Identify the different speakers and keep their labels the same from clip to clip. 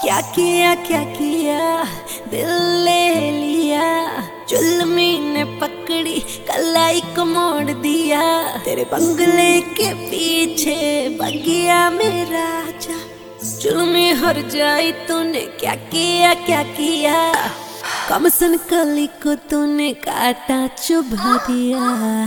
Speaker 1: क्या किया दिल ले लिया, जुल्मी ने पकड़ी कलाई को मोड़ दिया, तेरे बंगले के पीछे बगिया मेरा राजा, जुल्मी हर जाई तूने क्या किया, कमसन कली को तूने काटा चुभा दिया।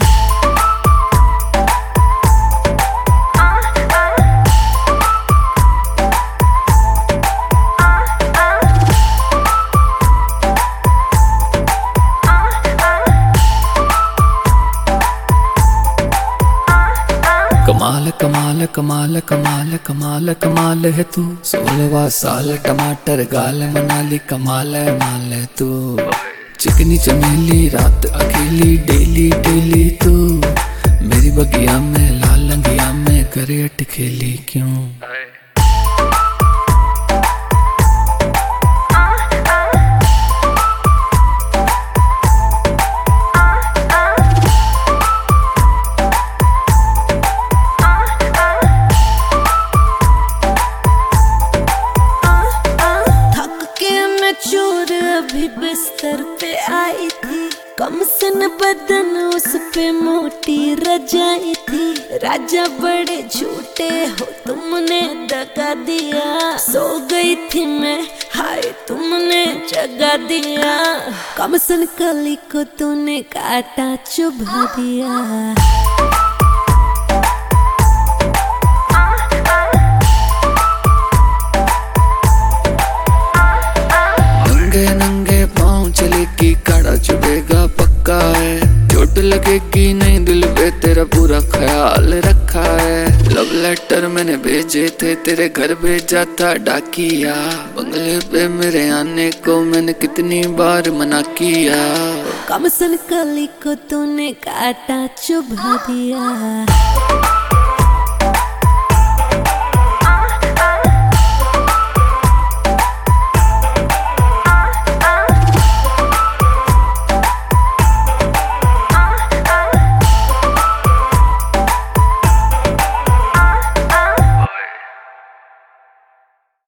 Speaker 2: कमाल कमाल कमाल कमाल कमाल कमाल है तू, 16वां साल टमाटर गाल मनाली, कमाल है माल है तू, चिकनी चमेली रात अकेली डेली डेली तू, मेरी बगिया में लाल लंगिया में करे अटखेली क्यों।
Speaker 1: चोर अभी बिस्तर पे आई थी, कमसन बदन उस पे मोटी रजाई थी, राजा बड़े झूठे हो तुमने दगा दिया, सो गई थी मैं हाय तुमने जगा दिया, कमसन कली को तूने काटा चुभा दिया।
Speaker 2: नंगे पाँव चलेगी काड़ा चुभेगा पक्का है, चोट लगेगी नहीं दिल पे तेरा पूरा ख्याल रखा है, लव लेटर मैंने भेजे थे तेरे घर भेजा था डाकिया, बंगले पे मेरे आने को मैंने कितनी बार मना किया,
Speaker 1: कमसन कली को तूने काटा चुभा दिया।